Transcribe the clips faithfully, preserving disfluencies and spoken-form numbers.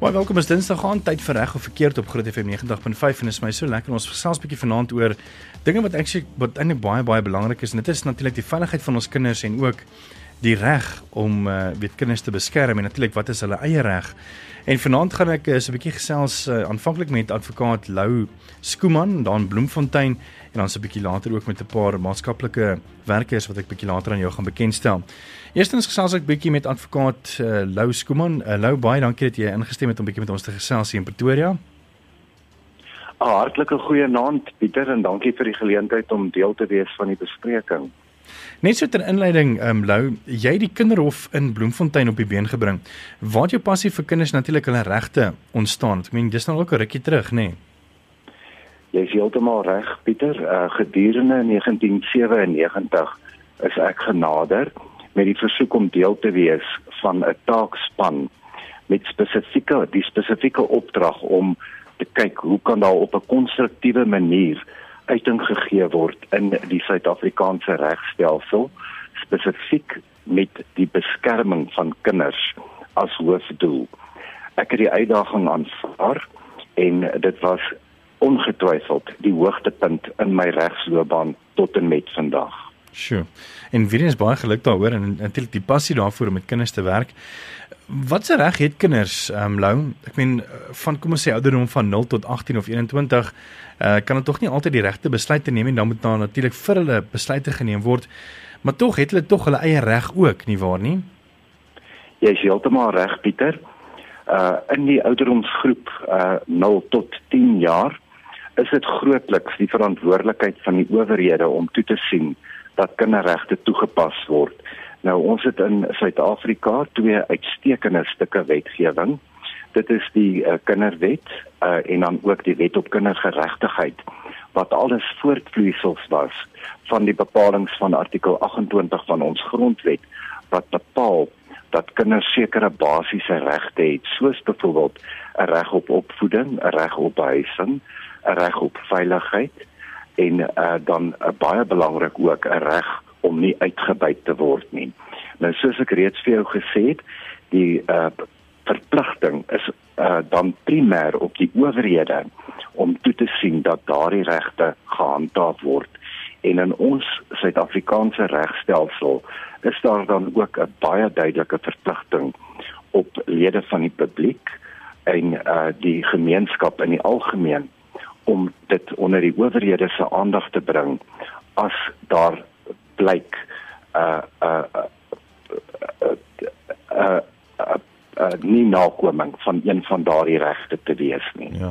Baie welkom is Dinsdag aan, tyd vir reg of verkeerd op Groot F M negentig punt vyf en is my so lekker, ons gesels 'n bietjie vanaand oor dinge wat eintlik wat eintlik baie baie belangrik is en dit is natuurlik die veiligheid van ons kinders en ook die reg om uh, weet kinders te beskerm en natuurlik wat is hulle eie reg. En vanaand gaan ek uh, so 'n bietjie gesels uh, aanvanklik met advokaat Lou Skooman daar in Bloemfontein en dan so 'n bietjie later ook met 'n paar maatskaplike werkers wat ek bietjie later aan jou gaan bekendstel. Eerstens gesels ek bietjie met advokaat uh, Lou Skooman. Uh, Lou, baie dankie dat jy ingestem het om bietjie met ons te gesels hier in Pretoria. Ah, hartlike goeienaand Pieter en dankie vir die geleentheid om deel te wees van die bespreking. Net so ter inleiding, um, Lou, jy het die kinderhof in Bloemfontein op die been gebring. Waar het jou passie vir kinders natuurlik hulle regte ontstaan? Ek meen, dis nou ook 'n rukkie terug, nê? Nee? Jy is heeltemal reg, Pieter. Uh, gedurende negentien sewennegentig is ek genader met die versoek om deel te wees van 'n taakspan met spesifieke die spesifieke opdrag om te kyk hoe kan daar op 'n konstruktiewe manier uiting gegee word in die Suid-Afrikaanse regstelsel, spesifiek met die beskerming van kinders as hoofdoel. Ek het die uitdaging aanvaar en dit was ongetwyfeld die hoogtepunt in my regsloopbaan tot en met vandag. Sure. En weer eens baie geluk daaroor en natuurlik die passie daarvoor om met kinders te werk. Wat se reg het kinders, um, Lou? Ek meen van kom ons sê ouderdom van nul tot agttien of eenentwintig, uh, kan dit tog nie altyd die regte besluite neem en dan moet daar natuurlik vir hulle besluite geneem word, maar tog het hulle tog hulle eie reg ook, nie waar nie? Jy is heeltemal reg, Pieter. Uh, in die ouderdomsgroep uh, nul tot tien jaar is dit grootliks die verantwoordelikheid van die owerhede om toe te sien dat kinderregte toegepas word. Nou, ons het in Suid-Afrika twee uitstekende stukke wetgewing. Dit is die uh, kinderwet uh, en dan ook die wet op kindergeregtigheid, wat alles voortvloeisels was van die bepalings van artikel agt-en-twintig van ons grondwet, wat bepaal dat kinders sekere basiese regte het, soos byvoorbeeld 'n reg op opvoeding, 'n reg op behuising, 'n reg op veiligheid en uh, dan uh, baie belangrik ook 'n reg om nie uitgebuit te word nie. Nou soos ek reeds vir jou gesê het, die uh, verpligting is uh, dan primêr op die owerhede om toe te sien dat daardie regte gehandhaaf word. En in ons Suid-Afrikaanse regstelsel is daar dan ook 'n baie duidelike verpligting op lede van die publiek en uh, die gemeenskap in die algemeen om dit onder die owerhede se aandag te bring as daar blyk uh, uh, uh, uh, uh, uh, uh, nie nakoming van een van daardie regte te wees nie. Ja.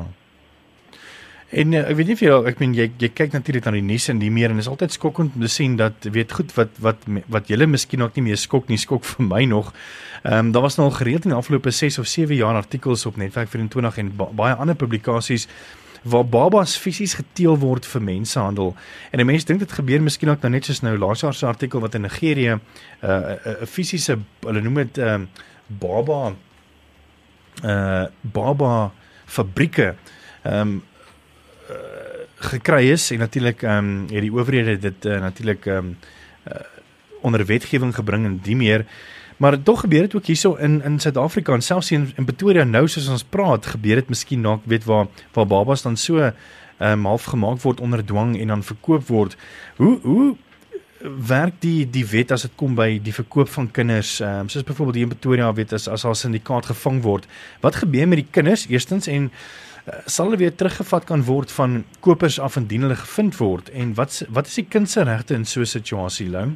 En uh, ek weet nie vir jou, ek meen jy jy kyk natuurlik na die nuus en die meer en is altyd skokkend om te sien dat weet goed wat wat wat julle miskien ook nie meer skok nie, skok vir my nog. Ehm um, daar was nou al gereeld in die afgelope ses of sewe jaar artikels op Netwerk vyf-en-twintig en ba baie ander publikasies waar babas fisies geteel word vir mensenhandel. En 'n mens dink dit gebeur miskien ook nou net soos nou laas jaar se artikel wat in Nigerië 'n uh, 'n fisiese, hulle noem dit ehm um, baba uh baba fabrieke ehm um, uh, gekry is en natuurlik ehm um, het die owerhede dit uh, natuurlik ehm um, uh, onder wetgewing gebring en die meer. Maar tog gebeur dit ook hierso in in Suid-Afrika en selfs in, in Pretoria nou soos ons praat, gebeur dit miskien dalk weet waar waar babas dan so ehm um, half gemaak word onder dwang en dan verkoop word. Hoe hoe werk die die wet as dit kom by die verkoop van kinders, ehm um, soos byvoorbeeld hier in Pretoria weet as as haar syndikaat gevang word. Wat gebeur met die kinders eerstens en uh, sal hulle weer teruggevat kan word van kopers af indien hulle gevind word en wat wat is die kind se regte in so 'n situasie, Lou?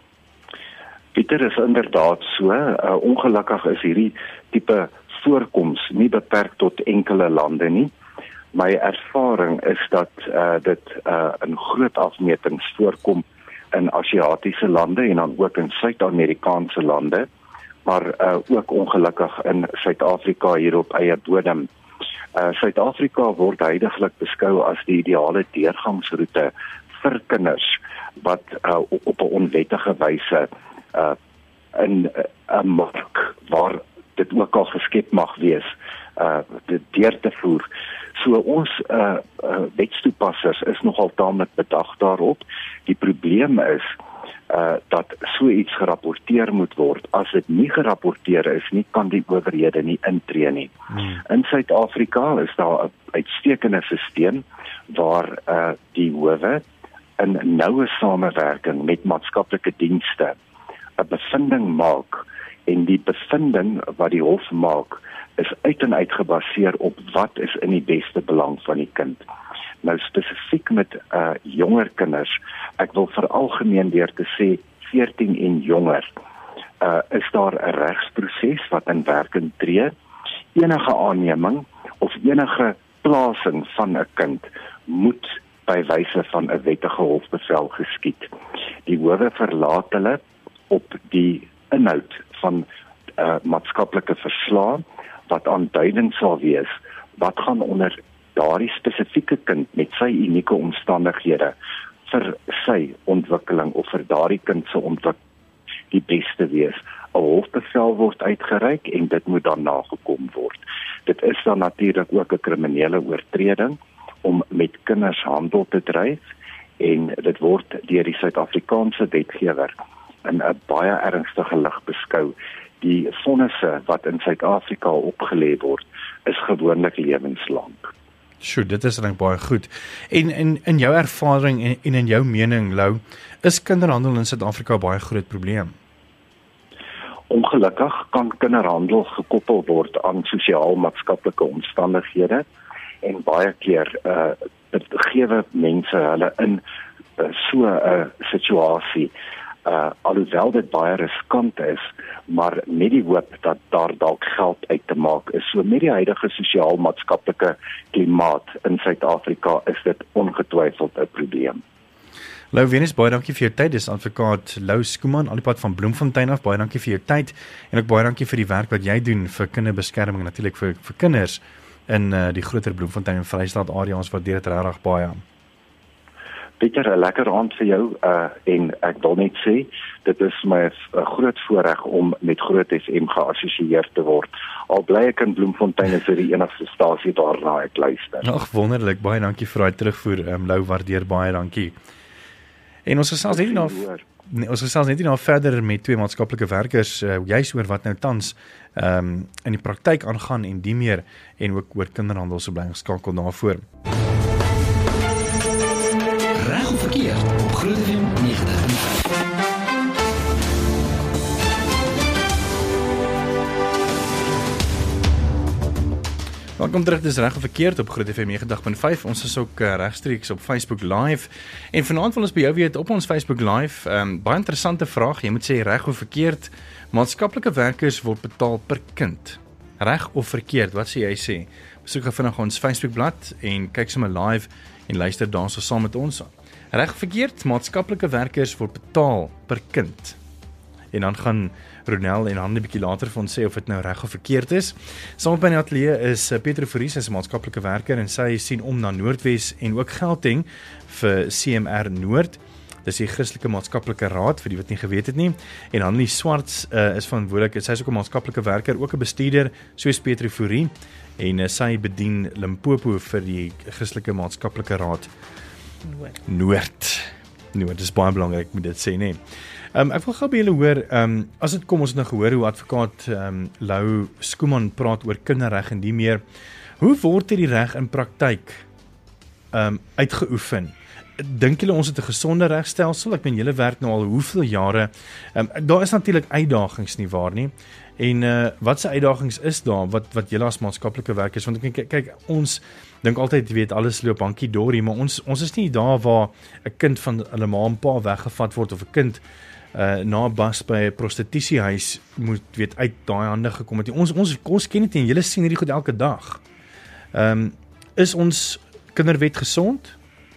Pieter, is inderdaad so, uh, ongelukkig is hierdie tipe voorkoms nie beperk tot enkele lande nie. My ervaring is dat uh, dit uh, in groot afmetings voorkom in Asiatiese lande en dan ook in Suid-Amerikaanse lande, maar uh, ook ongelukkig in Suid-Afrika hier op eie bodem. Uh, Suid-Afrika word huidiglik beskou as die ideale deurgangsroete vir kinders wat uh, op 'n onwettige wyse uh, in 'n uh, mark waar dit ook al geskep mag wees, uh, dit deur te voer. So ons uh, uh, wetstoepassers is nogal taamlik bedag daarop. Die probleem is uh, dat so iets gerapporteer moet word. As dit nie gerapporteer is nie, kan die owerhede nie intree nie. Hmm. In Suid-Afrika is daar 'n uitstekende stelsel waar uh, die howe in noue samewerking met maatskaplike dienste 'n bevinding maak, en die bevinding wat die hof maak is uit en uit gebaseer op wat is in die beste belang van die kind. Nou spesifiek met uh, jonger kinders, ek wil veralgemeen weer te sê veertien en jonger, uh, is daar 'n regsproses wat in werking tree. Enige aanneming of enige plasing van 'n kind moet by wyse van 'n wettige hofbevel geskied. Die howe verlaat hulle op die inhoud van uh, maatskaplike verslae wat aanduidend sal wees wat gaan onder daardie spesifieke kind met sy unieke omstandighede vir sy ontwikkeling of vir daardie kind se ontwikkeling die beste wees. 'n Hofbevel word uitgereik en dit moet dan nagekom word. Dit is dan natuurlik ook 'n kriminele oortreding om met kinders handel te dryf, en dit word deur die Suid-Afrikaanse wetgewer in 'n baie ernstige lig beskou. Die vonnisse wat in Suid-Afrika opgelê word, is gewoonlik lewenslank. Sjoe, dit is dan baie goed. En in in jou ervaring en, en in jou mening, Lou, is kinderhandel in Suid-Afrika baie groot probleem? Ongelukkig kan kinderhandel gekoppel word aan sosiaal-maatskaplike omstandighede, en baie keer uh, gewe mense hulle in uh, so 'n uh, situasie, uh, alhoewel dit baie riskant is, maar met die hoop dat daar dalk geld uit te maak is. So met die huidige sosiaal-maatskaplike klimaat in Suid-Afrika is dit ongetwyfeld 'n probleem. Lou Venus, baie dankie vir jou tyd. Dis advokaat Lou Skuman, al die pad van Bloemfontein af. Baie dankie vir jou tyd, en ook baie dankie vir die werk wat jy doen vir kinderbeskerming, natuurlik vir, vir kinders in uh, die groter Bloemfontein en Vrystaat area. Ons waardeer dit regtig baie. Pieter, 'n lekker aand vir jou, uh, en ek wil net sê, dit is my 'n groot voorreg om met Groot F M geassosieer te word. Al bly ek in Bloemfontein, is dit die enigste stasie daarna ek luister. Ag, wonderlik, baie dankie vir daai terugvoer, um, Lou, waardeer baie dankie. En ons gesels net nou nee, ons gesels net nou verder met twee maatskaplike werkers, uh, juis oor wat nou tans um, in die praktyk aangaan en die meer, en ook oor kinderhandel, so bly geskakel daarvoor. Reg of verkeerd op Groot F M negentig komma vyf. Welkom terug, dis Reg of Verkeerd op Groot F M negentig komma vyf. Ons is ook uh, regstreeks op Facebook Live. En vanaand wil ons by jou weet op ons Facebook Live. Um, baie interessante vraag. Jy moet sê reg of verkeerd. Maatskaplike werkers word betaal per kind. Reg of verkeerd? Wat sê jy sê? Besoek vinnig ons Facebookblad en kyk sommer live en luister daarso saam met ons. Reg of verkeerd? Maatskaplike werkers word betaal per kind. En dan gaan Ronel en Hande 'n bietjie later vir ons sê of dit nou reg of verkeerd is. Saam by die ateljee is Pieter Fourie, sy is 'n maatskaplike werker en sy sien om na Noordwes en ook Gauteng vir C M R Noord. Dis die Christelike Maatskaplike Raad, vir die wat nie geweet het nie. En Hanlie Swarts uh, is verantwoordelik, sy is ook 'n maatskaplike werker, ook 'n bestuurder, soos Pieter Fourie, en uh, sy bedien Limpopo vir die Christelike Maatskaplike Raad Noord. Noord. Noord, dis baie belangrik, moet dit sê, nee. Um, ek wil gou by julle hoor, um, as dit kom, ons het nou gehoor hoe advokaat um, Lou Skuman praat oor kinderreg en die meer. Hoe word hierdie reg in praktyk um, uitgeoefen? Dink julle ons het 'n gesonde regstelsel? Ek meen, julle werk nou al hoeveel jare. Um, daar is natuurlik uitdagings, nie waar nie? En uh, wat se uitdagings is daar, wat, wat julle as maatskaplike werkers, want ek kyk, kyk ons dink altyd, jy weet, alles loop hankie dorie, maar ons, ons is nie daar waar 'n kind van hulle ma en pa weggevat word, of 'n kind Uh, na 'n bas by 'n prostitusiehuis moet weet uit daai hande gekom het. Ons ons ons ken dit en julle sien hierdie goed elke dag. Ehm um, is ons kinderwet gesond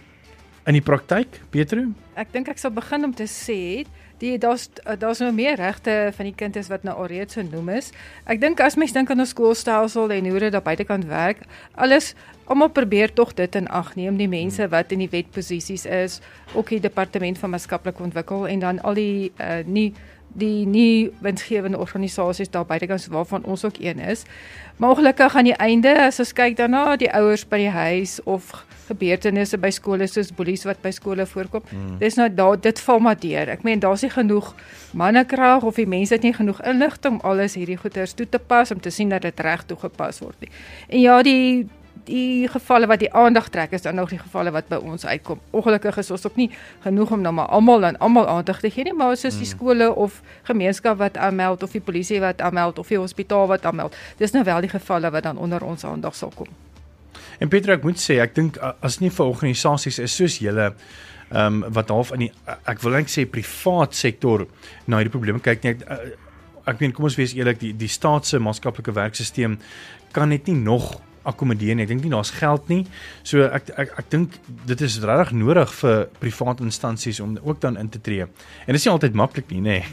in die praktyk, Petro? Ek dink ek sal begin om te sê die daar's daar's nou meer regte van die kind is wat nou alreeds genoem is. Ek dink as mens dink aan 'n skoolstelsel en hoe dit daar buitekant werk, alles almal probeer tog dit in ag neem, die mense wat in die wetposisies is, ook die departement van maatskaplike ontwikkel en dan al die uh, nie die nie winsgewende organisasies daar buitekant waarvan ons ook een is. Maar ongelukkig aan die einde, as ons kyk daarna, die ouers by die huis of gebeurtenisse by skole soos boelies wat by skole voorkom, mm. dis nou daar, dit val maar deur. Ek meen, daar's nie genoeg mannekrag of die mense het nie genoeg inligting om alles hierdie goeders toe te pas, om te sien dat dit reg toegepas word nie. En ja, die die gevalle wat die aandag trek, is dan nog die gevalle wat by ons uitkom. Ongelukkig is ons ook nie genoeg om nou maar almal en almal aandag te gee nie, maar soos die skole of gemeenskap wat aanmeld, of die polisie wat aanmeld, of die hospitaal wat aanmeld, dis nou wel die gevalle wat dan onder ons aandag sal kom. En Petra, ek moet sê, ek dink as nie vir organisasies is soos julle, um, wat half in die, ek wil net sê privaat sektor na hierdie probleme kyk nie, ek, ek meen, kom ons wees eerlik, die, die staatse maatskaplike werksysteem kan net nie nog akkommodeer nie. Ek dink nie daar's geld nie. So ek ek ek dink dit is regtig nodig vir private instansies om ook dan in te tree. En dit is nie altyd maklik nie, nê. Nee.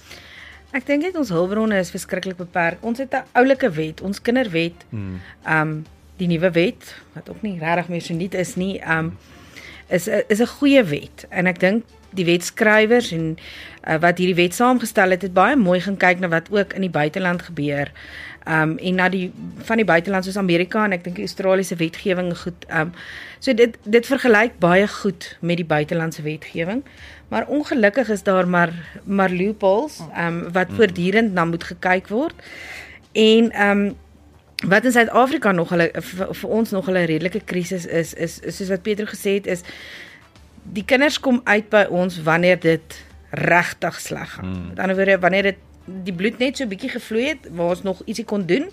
Ek dink net ons hulpbronne is verskriklik beperk. Ons het 'n oulike wet, ons kinderwet, Hmm. um die nuwe wet wat ook nie regtig meer so nuut is nie, um is is 'n goeie wet. En ek dink die wetskrywers en uh, wat hierdie wet saamgestel het, het baie mooi gaan kyk na wat ook in die buiteland gebeur. Um, en na die, van die buiteland soos Amerika en ek dink die Australiese wetgewing goed. Um, so dit, dit vergelyk baie goed met die buitelandse wetgewing, maar ongelukkig is daar maar, maar loopholes um, wat voortdurend na moet gekyk word. En um, wat in Suid-Afrika nog hulle, vir, vir ons nog 'n redelike krisis is, is, is soos wat Pedro gesê het, is die kinders kom uit by ons wanneer dit regtig sleg gaan. Hmm. Met ander woorde, wanneer dit die bloed net so 'n bietjie gevloei het, waar ons nog ietsie kon doen,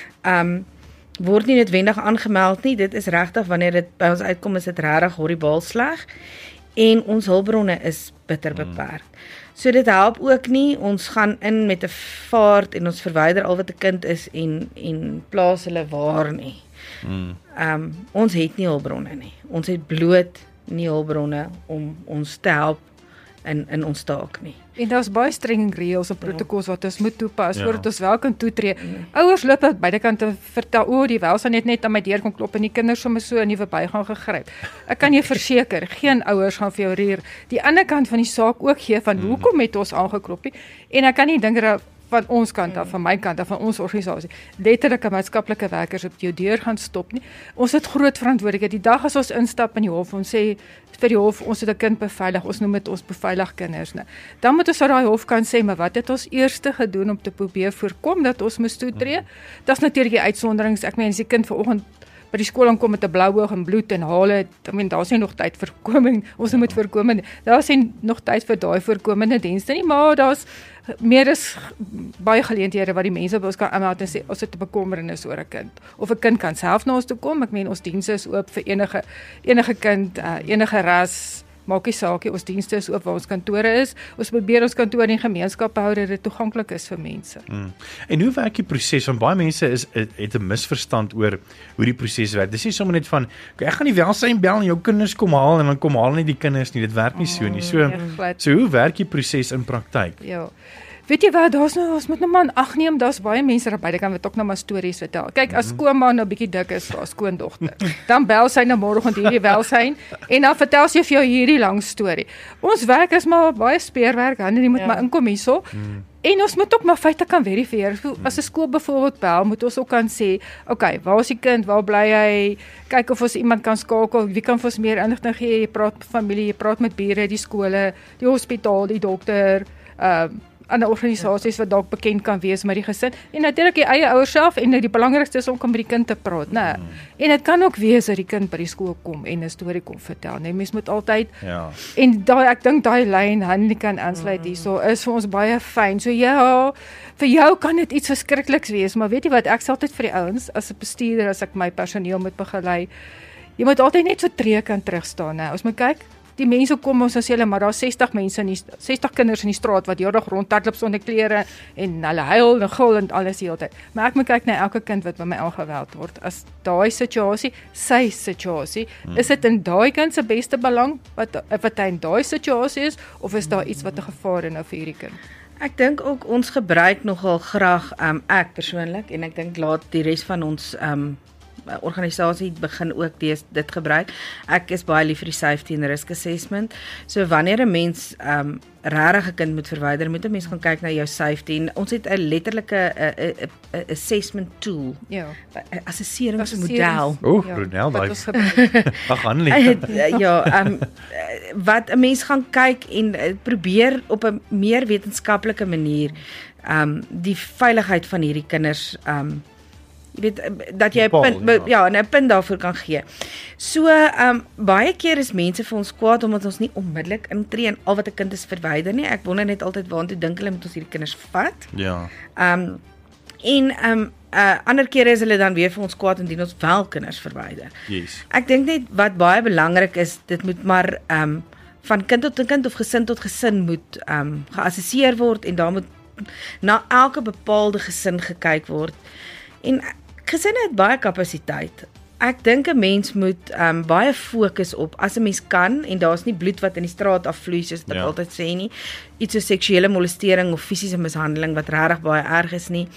um, word nie noodwendig aangemeld nie. Dit is regtig, wanneer dit by ons uitkom, is dit regtig horribaal sleg, en ons hulpbronne is bitter beperk. So dit help ook nie, ons gaan in met 'n vaart, en ons verwyder al wat 'n kind is, en, en plaas hulle waar nie. Mm. Um, ons het nie hulpbronne nie. Ons het bloot nie hulpbronne om ons te help in, in ons taak nie. En daar's baie streng reëls en protokols wat ons moet toepas, Ja. voordat ons wel kan toetree. Ouers loop uit beide kante vertel, o, die welstand het net aan my deur kom klop en die kinders sommer so in die verbygang gegryp. Ek kan jou verseker, geen ouers gaan vir jou rier die ander kant van die saak ook gee van hoekom het ons aangeklop nie. En ek kan nie dink dat van ons kant af, van my kant af, van ons organisasie, letterlike maatskaplike werkers op jou deur gaan stop nie. Ons het groot verantwoordelikheid. Die dag as ons instap in die hof, ons sê vir die hof, ons het 'n kind beveilig, ons noem dit ons beveilig kinders, ne. Dan moet ons uit daai hof kan sê, maar wat het ons eerste gedoen om te probeer voorkom dat ons moes toetree? Dit's natuurlik die uitsonderings. Ek meen, as die kind vanoggend by die skool aankom met 'n blou oog en bloed en hale, ek meen, daar's nie nog tyd vir voorkoming, ons moet voorkomende, daar's nie nog tyd vir daai voorkomende dienste nie, maar daar's meer as baie geleenthede wat die mense by ons kan aanmeld en sê, ons het 'n bekommernis oor 'n kind, of 'n kind kan self na ons toe kom. Ek meen, ons dienste is oop vir enige, enige kind, uh, enige ras, maak nie saak nie, ons dienste is oop waar ons kantore is, ons probeer ons kantore in gemeenskap hou dat dit toeganklik is vir mense. Mm. En hoe werk die proses? Want baie mense is, het, het 'n misverstand oor hoe die proses werk. Dis nie sommer net van, okay, ek gaan die welsyn bel en jou kinders kom haal, en dan kom haal nie die kinders nie, dit werk nie so nie. So, Mm, so hoe werk die proses in praktyk? Ja. Weet jy wat, daar's nou, ons moet nou maar in ag neem, daar's baie mense daar buite kan wat ook nou maar stories vertel. Kyk, as skoonma nou bietjie dik is, haar skoondogter, dan bel sy nou môreoggend hierdie welsyn en dan vertel sy vir jou hierdie lang storie. Ons werk is maar baie speurwerk, Hanne, jy moet ja. maar inkom hierso. Hmm. En ons moet ook maar feite kan verifieer. As 'n skool byvoorbeeld bel, moet ons ook kan sê, okay, waar is die kind, waar bly hy? Kyk of ons iemand kan skakel, wie kan vir ons meer inligting gee? Jy praat met familie, jy praat met bure, die skole, die hospitaal, die dokter, ehm uh, ander organisasies wat dalk bekend kan wees met die gesin, en natuurlik die eie ouers self, en die belangrikste is om met die kind te praat, né? Mm. En dit kan ook wees dat die kind by die skool kom en 'n storie kom vertel, né? Mens moet altyd, ja. en daai, ek dink daai lyn, Hanlie kan aansluit hierso, is vir ons baie fyn. So ja, vir jou kan dit iets verskrikliks wees, maar weet jy wat, ek sê altyd vir die ouens, as 'n bestuurder, as ek my personeel moet begelei, jy moet altyd net so tree kan terugstaan, né? Ons moet kyk, die mense kom ons as hulle, maar daar sestig mense in die sestig kinders in die straat wat heeldag rondhardloop sonder klere en hulle huil en gil en alles die hele tyd. Maar ek moet kyk na elke kind wat by my aangeweld word. As daai situasie, sy situasie, hmm. is dit in daai kind se beste belang wat wat hy in daai situasie is, of is daar iets wat 'n gevaar is nou vir hierdie kind? Ek dink ook ons gebruik nogal graag, um, ek persoonlik, en ek dink laat die res van ons um, organisasie begin ook des, dit gebruik. Ek is baie lief vir die safety and risk assessment. So wanneer 'n mens um, regtig 'n kind moet verwyder, moet 'n mens gaan kyk na jou safety. En ons het 'n letterlike 'n assessment tool. Ja. 'n assesseringsmodel. O, Ja, Brunel, wat daai. ons gebruik. Ag, Annelie. ja, um, wat 'n mens gaan kyk en uh, probeer op 'n meer wetenskaplike manier um die veiligheid van hierdie kinders um jy weet dat jy 'n Bepaal, punt be- ja. ja, 'n punt daarvoor kan gee. So um baie keer is mense vir ons kwaad omdat ons nie onmiddellik intree en al wat 'n kind is verwyder nie. Ek wonder net altyd waartoe dink hulle moet ons hierdie kinders vat. Ja. Um en um uh, ander kere is hulle dan weer vir ons kwaad indien ons wel kinders verwyder. Yes. Ek dink net wat baie belangrik is, dit moet maar um van kind tot kind of gesin tot gesin moet um geassesseer word en daar moet na elke bepaalde gesin gekyk word. En gesinne het baie kapasiteit. Ek dink 'n mens moet um baie fokus op as 'n mens kan en daar's nie bloed wat in die straat afvloei soos ek Ja. altyd sê nie. Iets so seksuele molestering of fisiese mishandeling wat regtig baie erg is nie.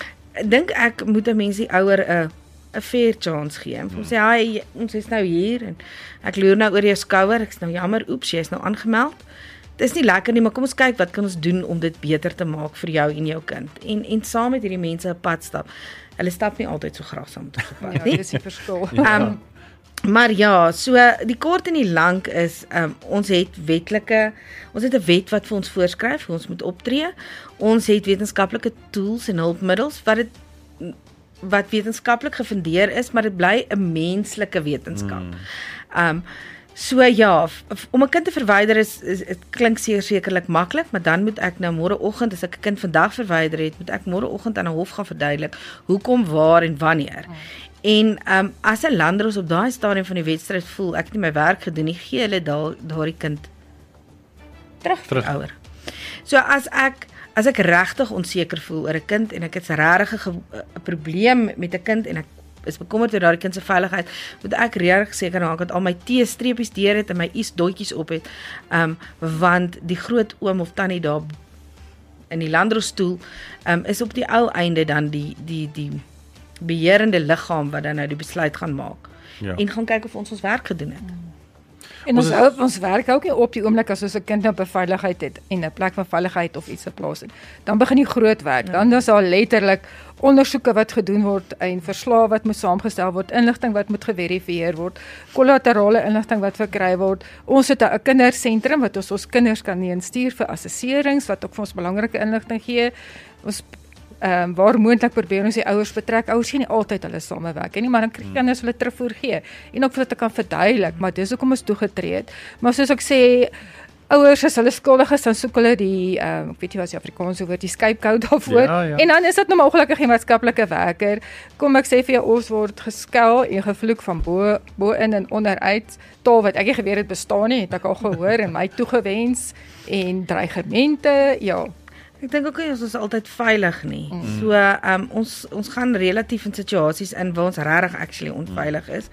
Dink ek moet 'n mens die ouer 'n 'n fair chance gee. En sê hy ons is nou hier en ek loer nou oor jou skouer. Ek's nou jammer, oeps, jy is nou aangemeld. Dis nie lekker nie, maar kom ons kyk wat kan ons doen om dit beter te maak vir jou en jou kind. En en saam met hierdie mense 'n pad stap. Hulle stap nie altyd so graag saam met ons op pad Ja, nie. dis die verskil. Um, maar ja, so die kort en die lank is um, ons het wetlike, ons het 'n wet wat vir ons voorskryf hoe ons moet optree. Ons het wetenskaplike tools en hulpmiddels wat dit wat wetenskaplik gefundeer is, maar dit bly 'n menslike wetenskap. Um So ja, om 'n kind te verwyder is, is dit klink seker sekerlik maklik, maar dan moet ek nou môreoggend as ek 'n kind vandag verwyder het, moet ek môreoggend aan 'n hof gaan verduidelik hoekom, waar en wanneer. Oh. En um, as 'n landros op daai stadium van die wedstryd voel ek het nie my werk gedoen nie, gee hulle daai daardie kind terug vir die ouer. So as ek as ek regtig onseker voel oor 'n kind en ek het 'n regtig 'n probleem met 'n kind en ek is bekommerd oor daardie kind se veiligheid, moet ek regtig seker maak dat al my T-streepies deur het en my I S-dotjies op het, um, want die groot oom of tannie daar in die landrosstoel um, is op die ou einde dan die die die beheerende liggaam wat dan nou die besluit gaan maak. Ja. En gaan kyk of ons ons werk gedoen het. En ons hou ons werk ook nie op die oomblik as ons 'n kind op 'n veiligheid het en 'n plek van veiligheid of iets geplaas het. Dan begin die groot werk. Dan is daar letterlik ondersoeke wat gedoen word en verslae wat moet saamgestel word, inligting wat moet geverifieer word, kollaterale inligting wat verkry word. Ons het 'n kindersentrum wat ons ons kinders kan instuur vir assesserings wat ook vir ons belangrike inligting gee. Ons Ehm um, waar moontlik probeer ons die ouers betrek. Ouers sien nie altyd hulle samewerk nie, maar dan kry kinders hulle terugvoer gee en ook vir dit te kan verduidelik, maar dis hoekom ons toegetree het. Maar soos ek sê, ouers as hulle skuldig is, dan soek hulle die ehm um, ek weet nie wat die Afrikaanse woord, die scapegoat daarvoor. Ja, ja. En dan is dit nou maar ongelukkig 'n maatskaplike werker. Kom ek sê vir jou, ons word geskel en gevloek van bo bo in en onderuit. Taal wat ek nie geweet het bestaan nie, het ek al gehoor en my toegewens en dreigemente, ja. Ek dink ook nie ons is altyd veilig nie. Mm. So um, ons ons gaan relatief in situasies in waar ons regtig actually onveilig is.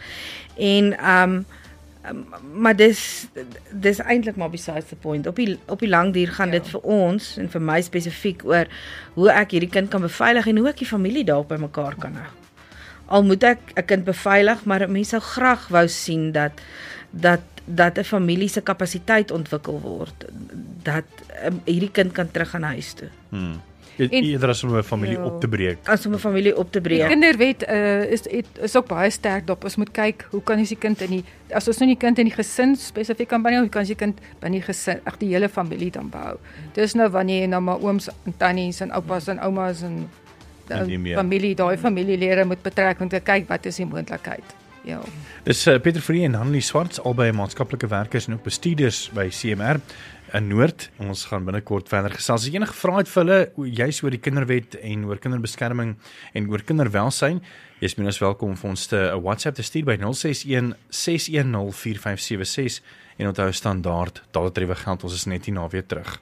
En um, um maar dis dis eintlik maar besides the point. Op die op die lang duur gaan ja. dit vir ons en vir my spesifiek oor hoe ek hierdie kind kan beveilig en hoe ek die familie daar by mekaar kan hou. Al moet ek 'n kind beveilig, maar mense sou graag wou sien dat dat dat 'n familie se kapasiteit ontwikkel word, dat um, hierdie kind kan terug gaan huis toe. Hmm. Eerder as om 'n familie Ja. op te breek. As om 'n familie op te Die breek. kinderwet uh, is het, is ook baie sterk daarop. Ons moet kyk hoe kan ons die kind in die as ons nou nie kind in die gesin spesifiek kan behou, hoe kan ons die kind binne die gesin, ag die hele familie dan behou. Dis nou wanneer jy nou maar ooms en tannies en oupas en oumas en En die uh, meer. familie, daai familielede moet betrek om te kyk wat is die moontlikheid. Ja. Dis uh, Pieter Fourie en Annelie Swarts, albei maatskaplike werkers en ook bestuurders by C M R in Noord. Ons gaan binnekort verder gesels. As jy enige vrae het vir hulle juis oor die kinderwet en oor kinderbeskerming en oor kinderwelsyn, jy is minstens welkom om vir ons te 'n WhatsApp te stuur by nul ses een ses een nul vier vyf sewe ses en onthou standaard taaltrewe geld. Ons is net hier na weer terug.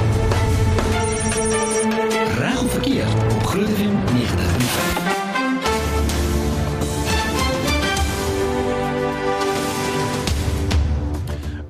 Reg of verkeerd op Groot F M negentig punt vyf.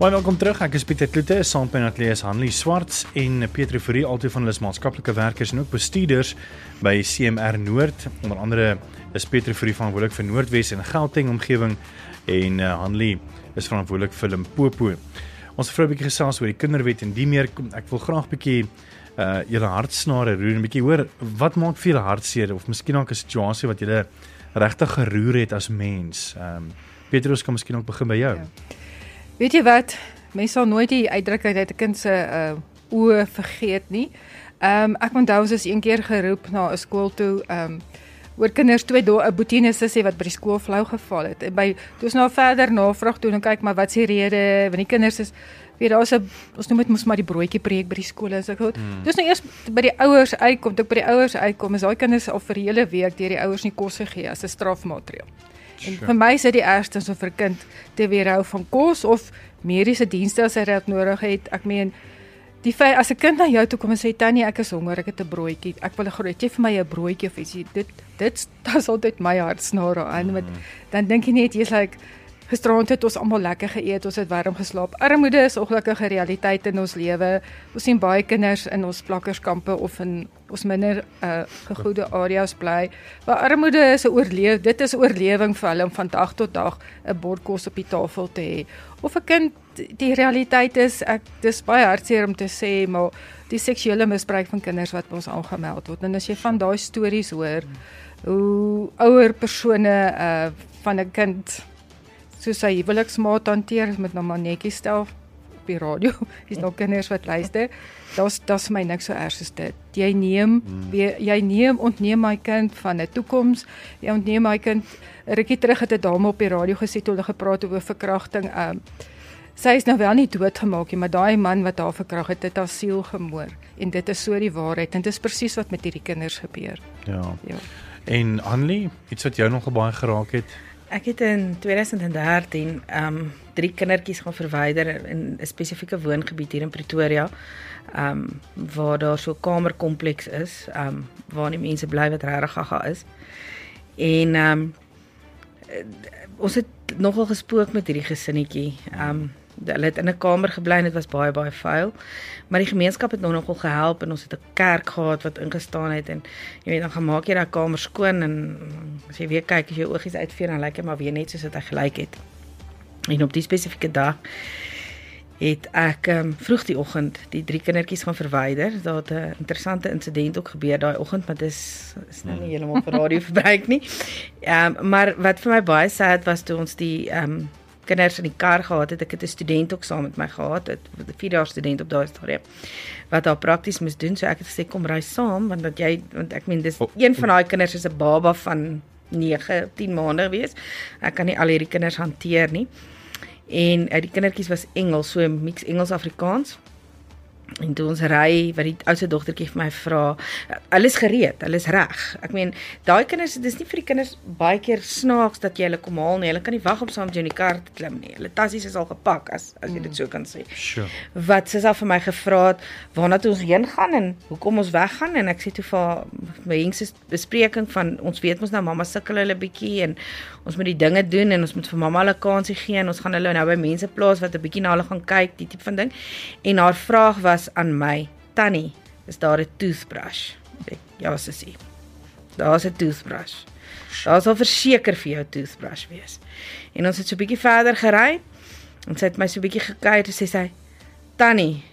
Baie welkom terug. Ek is Pieter Kloete, saam met my ateljee is Hanlie Swarts en Pietro Fourie, altyd van hulle is maatskaplike werkers en ook bestuurders by C M R Noord. Onder andere is Pietro Fourie verantwoordelik vir Noordwes en Gauteng omgewing en uh, Hanlie is verantwoordelik vir Limpopo. Ons vrou 'n bietjie gesels oor die kinderwet en die meer. Ek wil graag 'n bietjie uh, julle hartsnare roer en 'n bietjie hoor wat maak vir julle hartseer of miskien ook 'n situasie wat julle regtig geroer het as mens. Ehm um, Pietro, kan miskien ook begin by jou. Ja. Weet jy wat, mense sal nooit die uitdrukking uit 'n kind se uh, oë vergeet nie. Um, ek onthou ons is een keer geroep na 'n skool toe, um, oor kinders, twee 'n boetie en 'n sussie wat by die skool flou geval het. En by, toe ons nou verder navraag doen en kyk, maar wat is die rede, want die kinders is, weet daar's 'n, ons noem dit mos maar die broodjie projek by die skole, as ek goed. Hmm. Dis nou eers by die ouers uitkom, toe ek by die ouers uitkom, is daai kinders al vir die hele week deur die ouers nie kos gegee as 'n strafmaatreël. En sure. Vir my is dit die ergste om vir 'n kind te weerhou van kos of mediese dienste as hy dit nodig het. Ek meen, die feit as 'n kind na jou toe kom en sê tannie, ek is honger, ek het 'n broodjie, ek wil 'n grootjie vir my 'n broodjie of ietsie. Dit dit dis altyd my hartsnare aan, mm. want dan dink jy net jy's like gisterand het ons almal lekker geëet, ons het warm geslaap. Armoede is 'n ongelukkige realiteit in ons lewe. Ons sien baie kinders in ons plakkerskampe of in ons minder uh, gegoede areas bly. Maar armoede is 'n oorleef, dit is oorlewing vir hulle om van dag tot dag 'n bord kos op die tafel te hê. Of 'n kind, die realiteit is, ek dis baie hartseer om te sê, maar die seksuele misbruik van kinders wat ons aangemeld word. En as jy van daai stories hoor, hoe ouer persone uh, van 'n kind so sy huweliksmaat hanteer, met nou maar netjies stel op die radio, is nog kinders wat luister, das das my niks so erg soos dit. Jy neem, jy, jy neem, ontneem my kind van 'n toekoms, jy ontneem my kind, 'n rukkie terug het 'n dame op die radio gesê, toe hulle gepraat oor verkrachting, um, sy is nou wel nie doodgemaak nie, maar daai man wat haar verkragt het, het haar siel gemoor, en dit is so die waarheid, en dit is presies wat met hierdie kinders gebeur. Ja, ja. En Hanlie, iets wat jou nogal baie geraak het? Ek het in twintig dertien um, drie kindertjies gaan verwyder in 'n spesifieke woongebied hier in Pretoria, um, waar daar so 'n kamerkompleks is, um, waar die mense bly wat regtig gaga is. En um, ons het nogal gespook met hierdie gesinnetjie. Um, hulle het in 'n kamer gebly en dit was baie baie vuil, maar die gemeenskap het nog nogal gehelp en ons het 'n kerk gehad wat ingestaan het en jy weet, dan gaan maak jy daai kamer skoon en as jy weer kyk, as jy oogies uitvee, dan lyk hy maar weer net soos dit hy gelyk het. En op die spesifieke dag het ek um, vroeg die oggend die drie kindertjies gaan verwyder. Daar het 'n interessante insident ook gebeur daai oggend, maar dis is nou nie heeltemal vir radio verbruik nie. Um, maar wat vir my baie sad was toe ons die um, kinders in die kar gehad het, ek het 'n student ook saam met my gehad, 'n vier jaar student op daai stadium, wat daar prakties moes doen, so ek het gesê, kom ry saam, want dat jy, want ek meen, dis, oh, een van daai kinders is 'n baba van nege, tien maande wees, ek kan nie al hierdie kinders hanteer nie, en uh, die kindertjies was Engels, so mix Engels-Afrikaans, en toe ons ry, wat die oudste dogtertjie vir my vra, hulle is gereed, hulle is reg. Ek meen, daai kinders, dit is nie vir die kinders baie keer snaaks dat jy hulle kom haal nie, hulle kan nie wag om saam met jou in die kar te klim nie, hulle tassies is al gepak, as, as jy dit so kan sê. Sure. Wat sy al vir my gevra het, waarna toe ons heen gaan en hoekom ons weggaan, en ek sê toe vir my jongste bespreking van, ons weet ons nou, mamma sukkel hulle bietjie, en ons moet die dinge doen, en ons moet vir mamma hulle kansie gee, en ons gaan hulle nou by mense plaas, wat 'n bietjie na hulle gaan kyk, die tipe van ding, en haar vraag was aan my, Tannie, is daar 'n toothbrush? Ek, ja, sussie, daar is 'n toothbrush. Daar sal verseker vir jou toothbrush wees. En ons het so 'n bietjie verder gery, en sy het my so 'n bietjie gekyk, en sê sy, Tannie,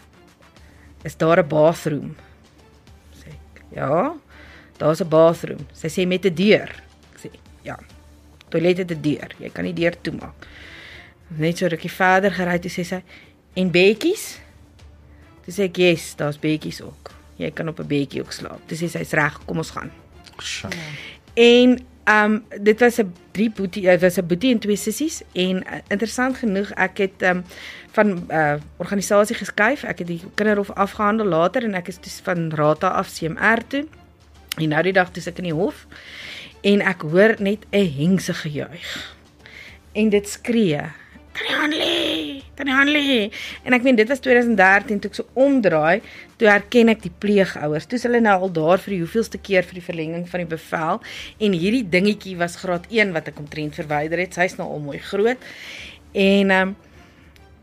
is daar 'n bathroom? Sê ek, ja, daar is 'n bathroom. Sy sê met 'n deur. Ek sê, ja, toilet het 'n deur, jy kan die deur toemaak. Net so rukkie verder gery, toe sê sy, en bedjies? Toe sê ek, yes, daar's bedjies ook. Jy kan op 'n bedjie ook slaap. Toe sê sy, is reg, kom ons gaan. Sure. En um, dit was 'n drie boetie, dit was 'n boetie en twee sissies, en uh, interessant genoeg, ek het um, van uh, organisasie geskuif, ek het die kinderhof afgehandel later, en ek is dus van Rata af C M R toe, en nou die dag toe ek in die hof, en ek hoor net 'n hengse gejuig, en dit skree, Tannie Hanlie, Tannie Hanlie, en ek meen, dit was twintig dertien, toe ek so omdraai, toe herken ek die pleegouers, toe is hulle nou al daar vir die hoeveelste keer vir die verlenging van die bevel, en hierdie dingetjie was graad een, wat ek omtrent verwyder het, sy is nou al mooi groot, en um,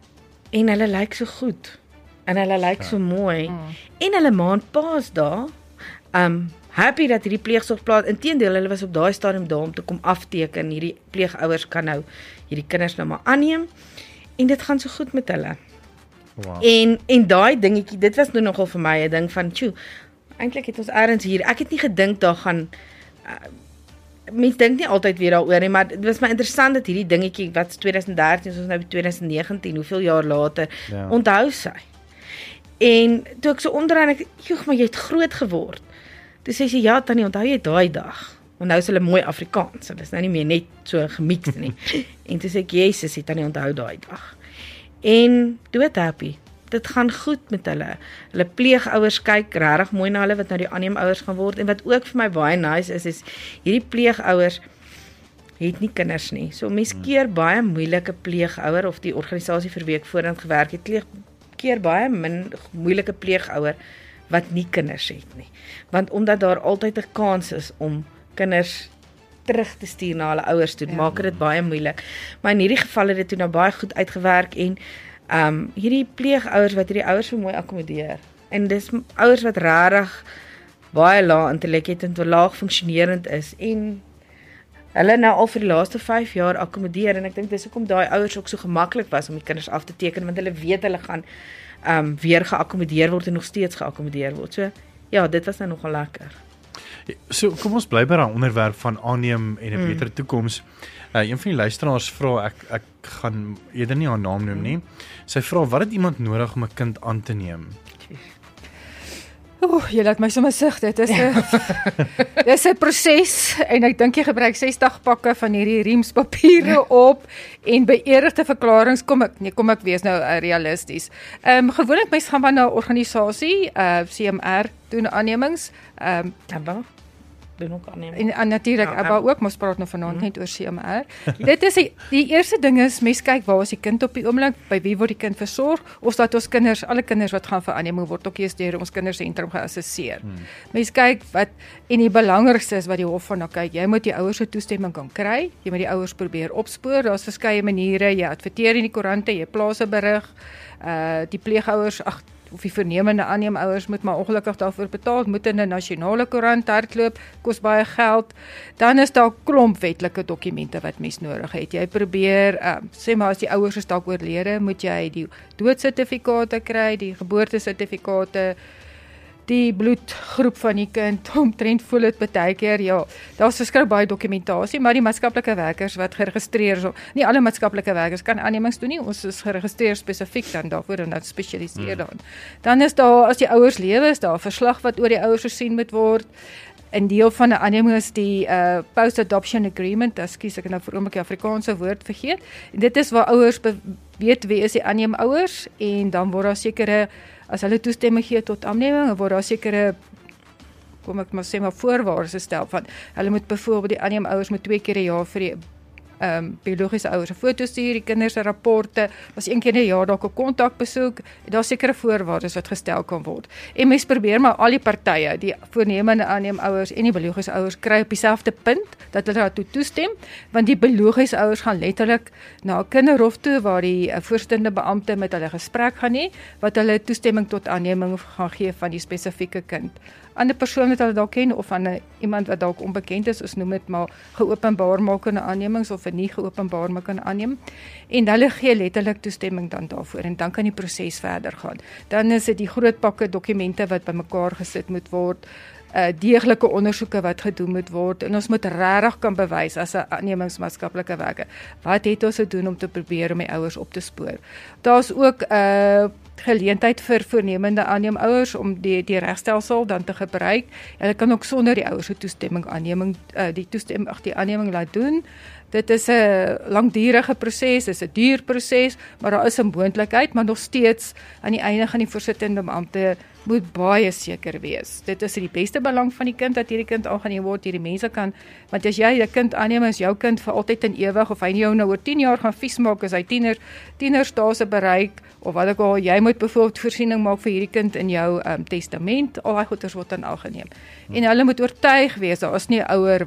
En hulle lyk so goed. En hulle lyk so mooi. Mm. En hulle maandpaas daar, um happy dat hierdie pleegsorgplaas, inteendeel hulle was op daai stadium daar om te kom afteken, hierdie pleegouers kan nou hierdie kinders nou maar aanneem, en dit gaan so goed met hulle. Wow. En, en daai dingetjie, dit was nou nogal vir my 'n ding van, tjoe, eintlik het ons ergens hier, ek het nie gedink daar gaan, uh, mense dink nie altyd weer daaroor nie, maar dit was my interessant dat hierdie dingetjie, wat is twintig dertien, ons nou twintig negentien, hoeveel jaar later, Ja. onthou sy. En toe ek so onderaan, ek, joh, maar jy het groot geword. Toe sê sy, ja, Tannie, onthou jy daai dag? Want nou is hulle mooi Afrikaans, hulle is nou nie meer net so gemix nie. En toe sê ek, Jesus, het Tannie, onthou daai dag. En dood happy, dit gaan goed met hulle. Hulle pleegouers kyk regtig mooi na hulle, wat nou die aanneemouers gaan word. En wat ook vir my baie nice is, is hierdie pleegouers het nie kinders nie. So mens keer baie moeilike pleegouer, of die organisasie vir wie ek voorheen gewerk het, pleeg, keer baie min moeilike pleegouer, wat nie kinders het nie. Want omdat daar altyd 'n kans is om kinders terug te stuur na hulle ouers toe, ja. maak dit baie moeilik. Maar in hierdie geval het dit toe nou baie goed uitgewerk, en um, hierdie pleegouers wat hierdie ouers so mooi akkommodeer. En dis ouers wat regtig baie laag intellek het en te laag funksionerend is, en hulle nou al vir die laaste vyf jaar akkommodeer, en ek dink dis hoekom daai ouers ook so gemaklik was om die kinders af te teken, want hulle weet hulle gaan um, weer geakkommodeer word en nog steeds geakkommodeer word. So ja, dit was nou nogal lekker. So kom ons bly by daai onderwerp van aanneem en 'n mm. beter toekoms. Uh, een van die luisteraars vra, ek ek gaan eerder nie haar naam noem nie. Sy vra, wat het iemand nodig om 'n kind aan te neem? Oeh, jy laat my sommer sug, dit is 'n dis 'n proses, en ek dink jy gebruik sestig pakke van hierdie riemspapiere op, en beëdigde verklaringe, kom ek, nee, kom ek wees nou uh, realisties. Ehm um, gewoonlik mense gaan maar na 'n organisasie, uh C M R doen aannemings, ehm um, doen ook aannemings. En natuurlik, ja, Abba ook, ons praat nou vanaand mm. net oor C M R. Dit is die, die eerste ding is, mens kyk waar is die kind op die oomblik, by wie word die kind versorg, of dat ons kinders, alle kinders wat gaan vir aanneming word ook eers deur ons kindersentrum geassesseer. Mm. Mens kyk wat, en die belangrikste is wat die hof van nou kyk, jy moet die ouers se toestemming kan kry, jy moet die ouers probeer opspoor, daar's verskeie maniere, jy adverteer in die koerante, jy plaas 'n berig, uh die pleegouers, ag of die vernemende aanneemouers moet maar ongelukkig daarvoor betaal, moet in 'n nasionale koerant hardloop, kos baie geld. Dan is daar klomp wetlike dokumente wat mens nodig het. Jy probeer, um, sê maar as die ouers is dalk oorlede, moet jy die doodsertifikate kry, die geboortesertifikate, die bloedgroep van die kind, omtrent voel dit baie keer, ja, daar's verskriklik baie dokumentasie, maar die maatskaplike werkers wat geregistreer is, nie alle maatskaplike werkers kan aannemings doen nie, ons is geregistreer spesifiek dan daarvoor en dan spesialiseer hmm. dan. Dan is daar, as die ouers lewe, is daar 'n verslag wat oor die ouers gesien moet word. 'n Deel van 'n aanneming is die uh, post-adoption agreement, ekskuus, ek het nou vir oomblik die Afrikaanse woord vergeet. En dit is waar ouers weet wie is die aanneemouers, en dan word daar sekere, as hulle toestemming gee tot aanneming, word daar sekere, kom ek maar sê maar voorwaardes gestel van, hulle moet byvoorbeeld die aanneemouers moet twee keer 'n jaar vir die um, biologiese ouers 'n foto stuur, die kinders se rapporte, was een keer 'n jaar dalk 'n kontakbesoek, daar's sekere voorwaardes wat gestel kan word. En mens probeer maar al die partye, die voornemende aanneemouers en die biologiese ouers kry op dieselfde punt dat hulle daartoe toestem, want die biologiese ouers gaan letterlik na 'n kinderhof toe waar die uh, voorsittende beampte met hulle gesprek gaan hê, wat hulle toestemming tot aanneming gaan gee van die spesifieke kind. Ander persoon wat hulle dalk ken, of aan 'n iemand wat dalk onbekend is, ons noem dit maar geopenbaarmakende aannemings of 'n nie geopenbaarmakende aanneem, en hulle gee letterlik toestemming dan daarvoor, en dan kan die proses verder gaan. Dan is dit die groot pakke dokumente wat bymekaar gesit moet word, uh, deeglike ondersoeke wat gedoen moet word, en ons moet regtig kan bewys as 'n aannemingsmaatskaplike werker, wat het ons gedoen om te probeer om die ouers op te spoor. Daar's ook 'n uh, geleentheid vir voornemende aanneemouers om die die regstelsel dan te gebruik. Hulle kan ook sonder die ouers se toestemming aanneming uh, die toestemming ag die aanneming laat doen. Dit is 'n langdurige proses, dit is 'n duur proses, maar daar is 'n moontlikheid, maar nog steeds aan die einde gaan die voorsittende beampte moet baie seker wees. Dit is die beste belang van die kind dat hierdie kind aangeneem word, hierdie mense kan, want as jy 'n kind aanneem, is jou kind vir altyd en ewig, of hy jou nou oor tien jaar gaan vies maak, as hy tiener tienerstase bereik, of wat ook al, jy moet byvoorbeeld voorsiening maak vir hierdie kind in jou um, testament, al daai goeders word dan aangeneem. Hmm. En hulle moet oortuig wees, daar is nie 'n ouer wat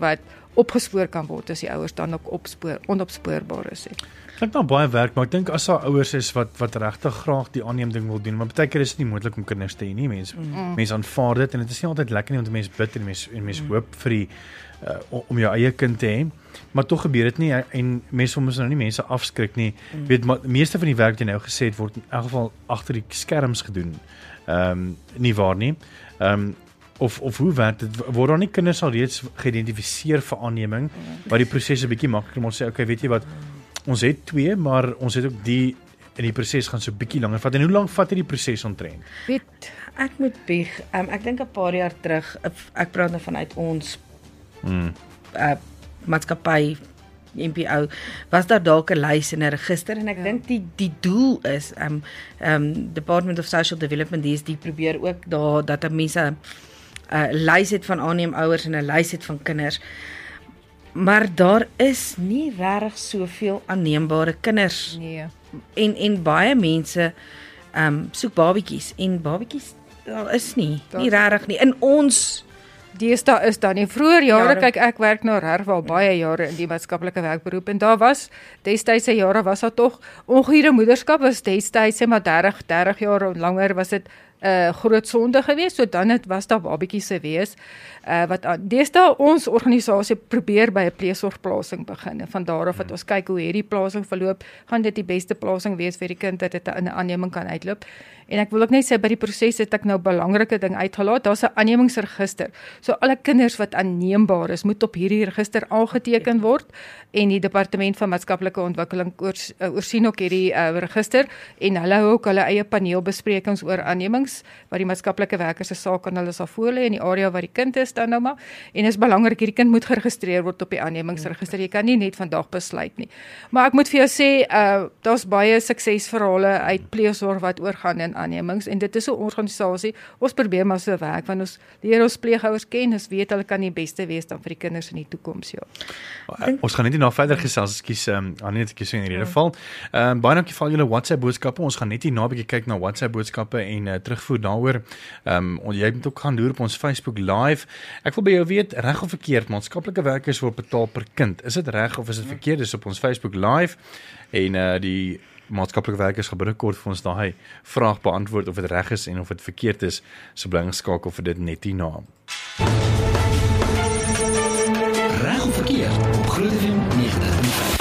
opgespoor kan word as die ouers dan ook opspoor onopspoorbaar is. Dit nou baie werk, maar ek dink as daar ouers is wat wat regtig graag die aanneem ding wil doen, maar baie keer is dit nie moontlik om kinders te hê nie. Mense mm. mense aanvaar dit en dit is nie altyd lekker nie om mense bid en mense en mense mm. hoop vir die uh, om jou eie kind te hê. Maar tog gebeur dit nie en mense moet nou nie mense afskrik nie. Mm. Weet maar meeste van die werk wat jy nou gesê het word in elk geval agter die skerms gedoen. Ehm um, nie waar nie. Ehm um, of of hoe werk dit? Word daar nie kinders al reeds geïdentifiseer vir aanneming, mm. waar die proses 'n bietjie makliker moet sê, okay, weet jy wat? Ons het twee, maar ons het ook die in die proses gaan so bietjie langer vat. En hoe lank vat hierdie proses omtrent? Weet, ek moet bieg. Um, ek dink 'n paar jaar terug, ek praat nou vanuit ons hmm. uh, maatskappy M P O, was daar dalk 'n lys en 'n register en ek ja. dink die die doel is um um Department of Social Development dis die probeer ook daar dat mense 'n uh, lys het van aanneemouers en 'n lys het van kinders. Maar daar is nie regtig soveel aanneembare kinders. Nee. En en baie mense ehm um, soek babatjies en babatjies daar is nie, daar nie regtig nie. In ons deesdae is daar nie. Vroeër jare, jare, kyk ek werk nou regtig al baie jare in die maatskaplike werkberoep en daar was destydse jare was daar tog ongehuurde moederskap was destyds sê maar dertig dertig jaar of langer was dit 'n uh, groot sonde geweest, so dan het was daar babatjies se wees. Uh, wat deesdae ons organisasie probeer by 'n pleegsorgplasing begin. En van daar af wat ons kyk hoe hierdie plasing verloop, gaan dit die beste plasing wees vir die kind dat dit in 'n aanneming kan uitloop. En ek wil ook net sê by die proses het ek nou 'n belangrike ding uitgelaat. Daar's 'n aannemingsregister. So alle kinders wat aanneembaar is, moet op hierdie register aangeteken word en die Departement van Maatskaplike Ontwikkeling oors, uh, oorsien ook hierdie uh, register en hulle hou ook hulle eie paneelbesprekings oor aannemings waar die maatskaplike werkers se saak aan hulle sal voorlê in die area waar die kind is dan nou maar. En is belangrik hierdie kind moet geregistreer word op die aannemingsregister. Jy kan nie net vandag besluit nie. Maar ek moet vir jou sê, uh, daar's baie suksesverhale uit pleegsorg wat oorgaan in aannemings en dit is 'n organisasie. Ons probeer maar so werk want ons leer ons pleegouers ken, ons weet hulle kan die beste wees dan vir die kinders in die toekoms, ja. Uh, ons gaan net nie nou verder gesels, ekskuus, um, Anet, ek kies in hierdie geval. Ehm um, baie dankie vir al julle WhatsApp boodskappe. Ons gaan net hier na 'n bietjie kyk na WhatsApp boodskappe en uh, terugvoer daaroor. Ehm um, jy moet ook gaan loer op ons Facebook live. Ek wil by jou weet, reg of verkeerd, maatskaplike werkers word betaal per kind. Is dit reg of is dit verkeerd? Dis op ons Facebook live en uh, die maatskaplike werkers gaan binnekort vir ons daai vraag beantwoord of dit reg is en of dit verkeerd is. So bly geskakel vir dit net hierna. Reg of verkeerd op Groot F M negentig punt vyf.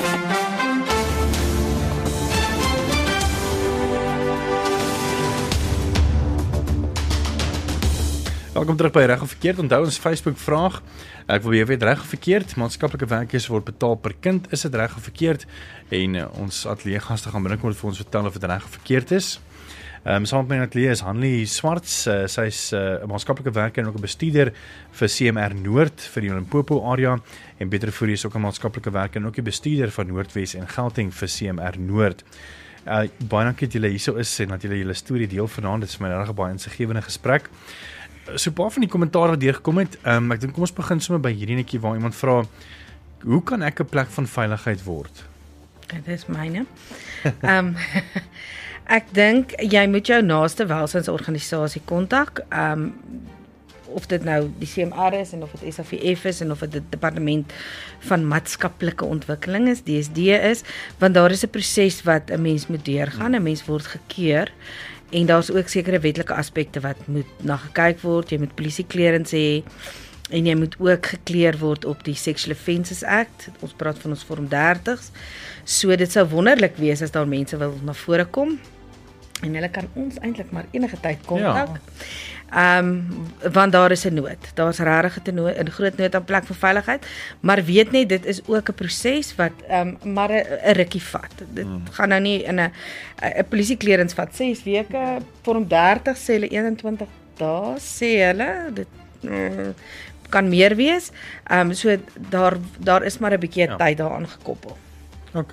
Welkom terug by Reg of Verkeerd. Onthou ons Facebook vraag. Ek wil jy weet reg of verkeerd, maatskaplike werkers word betaal per kind. Is dit reg of verkeerd? En uh, ons ateljee gaste gaan binnekort vir ons vertel of dit reg of verkeerd is. Ehm um, saam met my ateljee is Hanlie Swarts. Uh, Sy's 'n uh, maatskaplike werker en ook 'n bestuurder vir C M R Noord vir die Limpopo area en Peter Fourie is ook 'n maatskaplike werker en ook 'n bestuurder van Noordwes en Gauteng vir C M R Noord. Uh, baie dankie dat julle hierso is en dat julle julle storie deel vanaand. Dit is my regtig baie insiggewende gesprek. So 'n paar van die kommentaar wat deurgekom het, um, ek dink kom ons begin sommer by hierdie netjie waar iemand vra, hoe kan ek 'n plek van veiligheid word? Dit is myne. Ehm um, ek dink jy moet jou naaste welsynsorganisasie kontak. Ehm um, of dit nou die C M R is en of dit S A V F is en of dit die Departement van Maatskaplike Ontwikkeling is, D S D is, want daar is 'n proses wat 'n mens moet deurgaan. 'n Mens word gekeur. En daar's ook sekere wetlike aspekte wat moet na gekyk word. Jy moet polisie clearance hê en jy moet ook gekleer word op die Sexual Offences Act. Ons praat van ons vorm dertig. So dit sou wonderlik wees as daar mense wil na vore kom en hulle kan ons eintlik maar enige tyd kontak. Ja. Ehm um, want daar is 'n nood. Daar's regtig 'n nood, 'n groot nood aan plek vir veiligheid, maar weet net dit is ook 'n proses wat ehm um, maar 'n rukkie vat. Dit hmm. gaan nou nie in 'n 'n polisie clearance vat ses weke, vorm dertig sê hulle eenentwintig dae sê hulle. Dit mm, kan meer wees. Ehm um, so daar daar is maar 'n bietjie ja. tyd daaraan gekoppel. OK.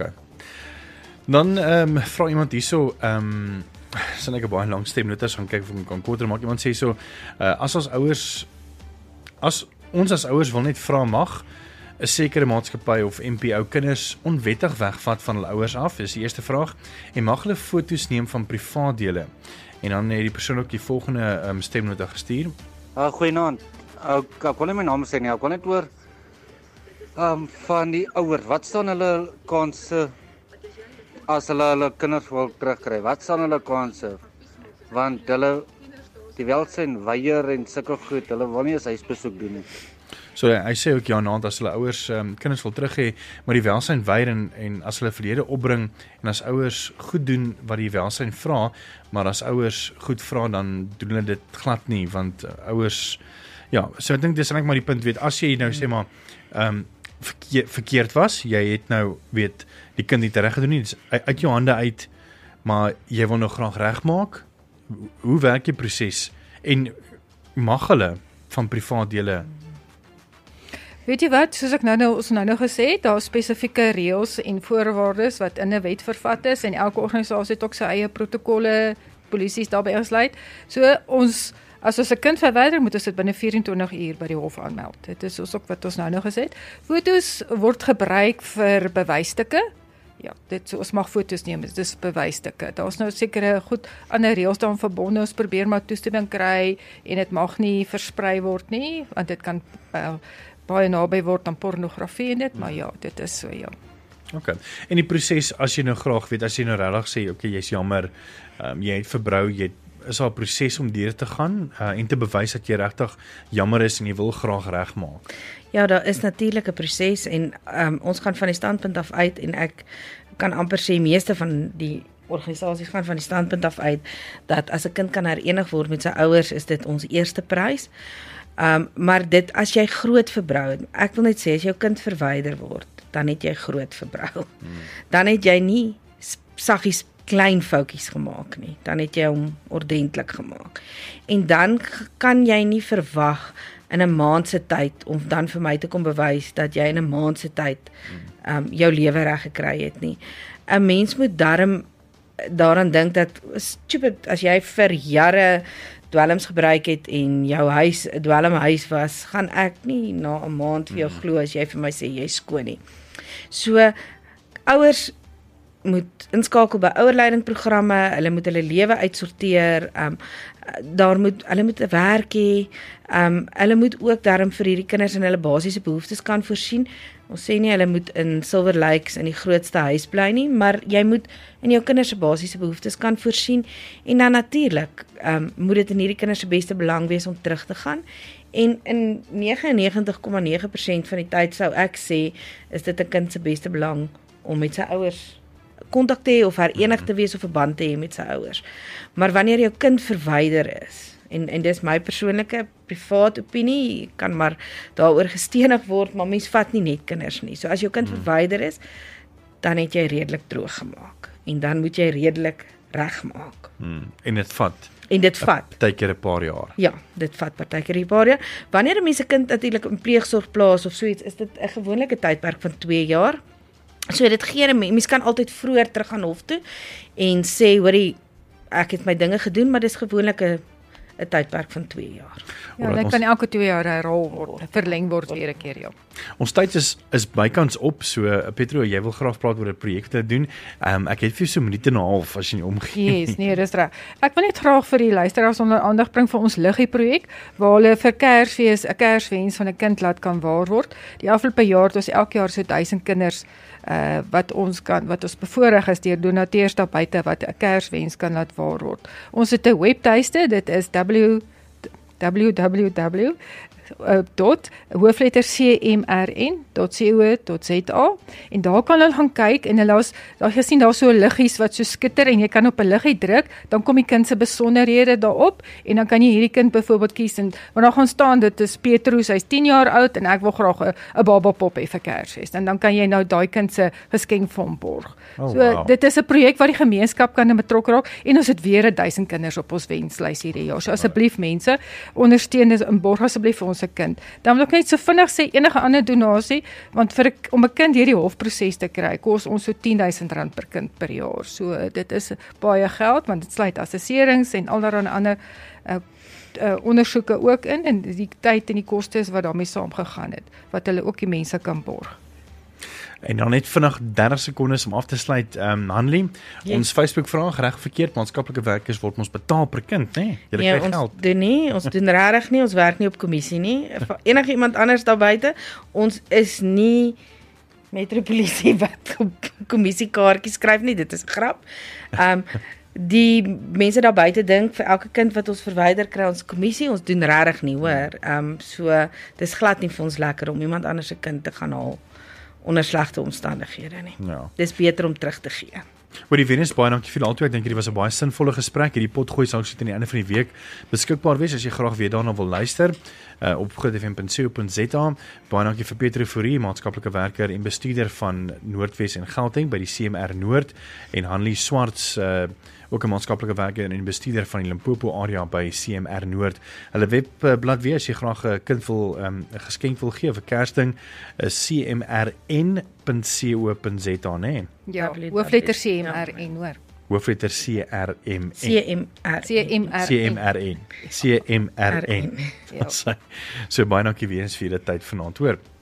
Dan ehm um, vra iemand hierso ehm um, sien ek 'n baie lang stemnotas gaan kyk of ek kan korter maak. Iemand sê so, uh, as ons ouers as ons as ouers wil net vra mag 'n sekere maatskappy of M P O kinders onwettig wegvat van hulle ouers af, is die eerste vraag, en mag hulle foto's neem van privaatdele. En dan het die persoon ook die volgende um, stemnota gestuur. Uh, Goeienaand. Ek ek wil nie my naam sê nie, ek wil net oor Um, van die ouers, wat staan hulle kanse as hulle hulle kinders wil terugkry? Wat staan hulle kanse? Want hulle die welsyn weier en sulke goed, hulle wil nie eens huisbesoek doen nie. So hy sê ook ja, naand as hulle ouers um, kinders wil terug hê, maar die welsyn weier en, en as hulle verlede opbring en as ouers goed doen wat die welsyn vra, maar as ouers goed vra dan doen hulle dit glad nie, want uh, ouers ja, so ek dink dis eintlik maar die punt, weet, as jy nou sê maar um, verkeer, verkeerd was, jy het nou weet die kind nie reg gedoen nie, dis uit jou hande uit, maar jy wil nou graag regmaak. Hoe werk die proses en mag hulle van privaat dele? Weet jy wat, soos ek nou nou ons nou nou gesê het, daar is spesifieke reëls en voorwaardes wat in 'n wet vervat is en elke organisasie het ook sy eie protokolle, polisies daarbey insluit. So ons as ons 'n kind verwyder, moet ons dit binne vyf en twintig uur by die hof aanmeld. Dit is ook wat ons nou nou gesê het. Fotos word gebruik vir bewysstukke. Ja, dit so ons mag foto's neem, dit is bewysstukke. Daar's nou sekere goed ander reëls daaraan verbonde. Ons probeer maar toestemming kry en dit mag nie versprei word nie, want dit kan uh, baie naby word aan pornografie en dit, maar ja, dit is so ja. OK. En die proses as jy nou graag weet, as jy nou regtig sê, OK, jy's jammer, um, jy het verbrou, jy is daar 'n proses om deur te gaan uh, en te bewys dat jy regtig jammer is en jy wil graag regmaak. Ja, daar is natuurlik 'n proses en um, ons gaan van die standpunt af uit en ek kan amper sê meeste van die organisasies gaan van die standpunt af uit dat as 'n kind kan herenig word met sy ouers, is dit ons eerste prys. Um, maar dit as jy groot verbrou, ek wil net sê as jou kind verwyder word, dan het jy groot verbrou. Hmm. Dan het jy nie saggies klein foutjies gemaak nie, dan het jy hom ordentlik gemaak. En dan kan jy nie verwag in 'n maand se tyd om dan vir my te kom bewys dat jy in 'n maand se tyd um, jou lewe reg gekry het nie. 'n Mens moet darm daaraan dink dat stupid as jy vir jare dwelms gebruik het en jou huis 'n dwelmhuis was, gaan ek nie na 'n maand vir jou glo as jy vir my sê jy's skoon nie. So ouers moet inskakel by ouerleidingprogramme, hulle moet hulle lewe uitsorteer, um, daar moet, hulle moet 'n werk hê, um, hulle moet ook daarom vir hierdie kinders in hulle basiese behoeftes kan voorsien. Ons sê nie hulle moet in Silver Lakes in die grootste huis bly nie, maar jy moet in jou kinders se basiese behoeftes kan voorsien en dan natuurlik um, moet dit in hierdie kinders se beste belang wees om terug te gaan. En in negenennegentig komma nege persent van die tyd sou ek sê, is dit 'n kind se beste belang om met sy ouers kontak te hê of herenig te wees of verband te hê met sy ouers. Maar wanneer jou kind verwyder is, en en dis my persoonlike privaat opinie, kan maar daaroor gestenig word, maar mens vat nie net kinders nie. So as jou kind hmm. verwyder is, dan het jy redelik droog gemaak en dan moet jy redelik regmaak. Hmm. En dit vat En dit vat partykeer 'n paar jaar. Ja, dit vat partykeer 'n paar jaar. Wanneer 'n mens 'n kind natuurlik in pleegsorg plaas of so iets, is dit 'n gewone tydperk van twee jaar. So dit gee 'n mens kan altyd vroeër terug gaan hof toe en sê, hoorie, ek het my dinge gedoen, maar dis gewoonlik 'n 'n tydperk van twee jaar. Ja, dit kan elke twee jaar herhaal word, verleng word weer 'n keer, ja. Ons tyd is is bykans op, so Petro, jy wil graag praat oor 'n projek wat jy doen. Um, ek het vir jou so 'n minuut en 'n half as jy nie omgee. Yes, nee, dis reg. Ek wil net graag vir die luisteraars onder aandag bring vir ons Liggie projek waar hulle vir Kersfees 'n Kerswens van 'n kind laat kan waar word. Die afgelope jaar het ons elke jaar so duisend kinders uh wat ons kan wat ons bevoorreg is deur donateurs daar buite wat 'n Kerswens kan laat waar word. Ons het 'n webtuiste, dit is w w w dot hoofletter c m r n dot co dot z a en daar kan hulle gaan kyk en hulle is daar gesien daar so liggies wat so skitter en jy kan op 'n liggie druk, dan kom die kind se besonderhede daarop en dan kan jy hierdie kind byvoorbeeld kies en want daar gaan staan dit is Petrus, hy's tien jaar oud en ek wil graag 'n 'n baba pop hê vir Kersfees en dan kan jy nou daai kind se geskenk vir hom borg. Oh, so wow. Dit is 'n projek waar die gemeenskap kan betrokke raak en ons het weer duisend kinders op ons wenslys hierdie jaar. So asseblief mense, ondersteun dit en borg asseblief vir ons se kind. Dan wil ek net so vinnig sê enige ander donasie, want vir om 'n kind hierdie hofproses te kry, kos ons so tien duisend rand per kind per jaar. So dit is baie geld want dit sluit assesserings en allerlei ander uh, uh, ondersoeke ook in en die tyd en die kostes wat daarmee saamgegaan het, wat hulle ook die mense kan borg. En dan net vinnig dertig sekondes om af te sluit, um, Hanlie, Yes. ons Facebook vraag, reg of verkeerd, maatskaplike werkers word ons betaal per kind, nê? Nee? Jy Nee, kry ons geld. doen nie, ons doen regtig nie, ons werk nie op kommissie nie. Vir enige iemand anders daar buite, ons is nie metropolisie wat op kommissiekaartjies skryf nie, dit is 'n grap. Um die mense daar buite dink vir elke kind wat ons verwyder kry ons kommissie, ons doen regtig nie, hoor. Um so dis glad nie vir ons lekker om iemand anders se kind te gaan haal onder slegte omstandighede nie. Ja. Dis beter om terug te gee. Oor die Venus, baie dankie vir al twee. Ek dink hierdie was 'n baie sinvolle gesprek. Hierdie potgooi sal sit aan die einde van die week beskikbaar wees as jy graag weer daarna wil luister uh, op groot f m punt co punt z a. Baie dankie vir Petro Fourie, maatskaplike werker en bestuurder van Noordwes en Gauteng by die C M R Noord, en Hanlie Swarts, uh, ook 'n maatskaplike werker en bestuurder van die Limpopo area by C M R Noord. Hulle webblad weer as jy graag 'n kind wil 'n um, geskenk wil gee vir Kersding, is c m r n punt co punt z a, né? Ja, W W W. hoofletter C M R N hoor. Hoofletter C R M C N. M R C M R C M R N. C M R N. Ja. So baie dankie weer eens vir julle tyd vanaand, hoor.